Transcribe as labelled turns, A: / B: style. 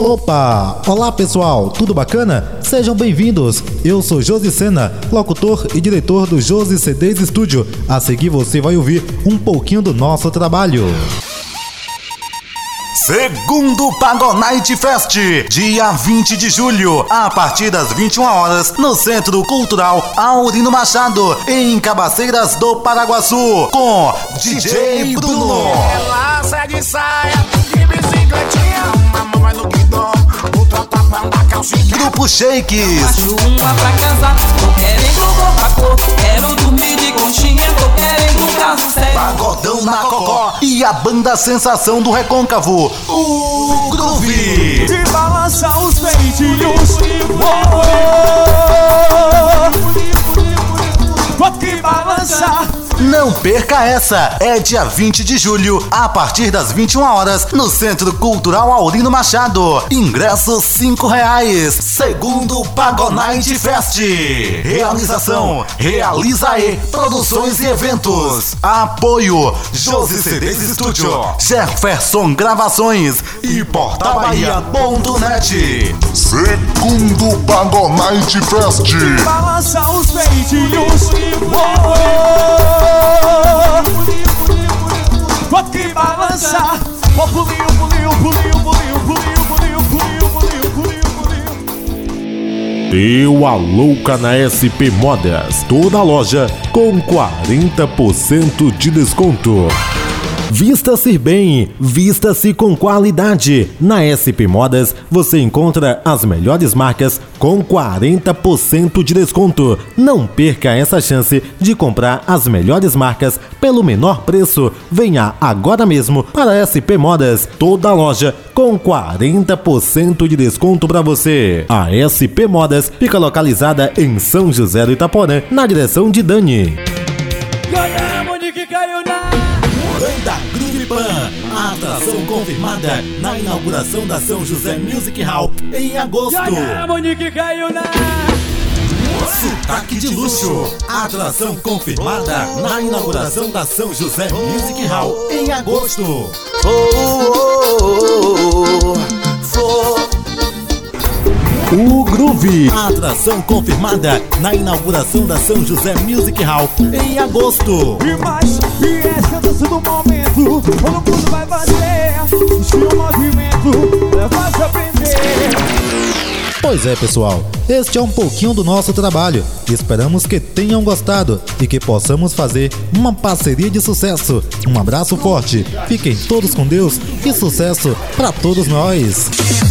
A: Opa! Olá pessoal, tudo bacana? Sejam bem-vindos! Eu sou Josi Sena, locutor e diretor do Josi CDs Studio. A seguir você vai ouvir um pouquinho do nosso trabalho.
B: Segundo Pagonite Fest, dia 20 de julho, a partir das 21 horas, no Centro Cultural Aurino Machado, em Cabaceiras do Paraguaçu, com DJ Bruno.
C: Ela sai de saia, de bicicletinha, uma vai no guidão, outra tapa na calcinha.
B: Grupo Shakes.
D: Acho uma pra casar, tô querendo roupa cor, quero dormir de conchinha, tô querendo um caso sério.
B: Pagodão na Cocó e a banda Sensação do Recôncavo, o Groove.
E: E balança os peitinhos. Pode que balança.
B: Não perca essa! É dia 20 de julho, a partir das 21 horas, no Centro Cultural Aurino Machado. Ingressos R$5. Segundo Pagonite Fest. Realização: Realiza-E Produções e Eventos. Apoio: Josi CDs Studio, Jefferson Gravações e portalbahia.net.
F: Segundo Pagonite Fest.
E: Balança os peitinhos. Pode que balança. Ó, pulinho, pulinho, pulinho, pulinho, pulinho, pulinho, pulinho, pulinho, pulinho.
G: Deu a louca na SP Modas. Toda loja com 40% de desconto. Vista-se bem, vista-se com qualidade. Na SP Modas você encontra as melhores marcas com 40% de desconto. Não perca essa chance de comprar as melhores marcas pelo menor preço. Venha agora mesmo para a SP Modas. Toda loja com 40% de desconto para você. A SP Modas fica localizada em São José do Itaporã, na direção de Dani.
B: Banda Groove Pan, a atração confirmada na inauguração da São José Music Hall em agosto. Sotaque de Luxo, a atração confirmada na inauguração da São José Music Hall em agosto. O Groove, a atração confirmada na inauguração da São José Music Hall em agosto.
E: E essa é a dança do momento, todo mundo vai fazer. Estilo movimento, leva a aprender.
A: Pois é pessoal, este é um pouquinho do nosso trabalho. Esperamos que tenham gostado e que possamos fazer uma parceria de sucesso. Um abraço forte, fiquem todos com Deus e sucesso para todos nós.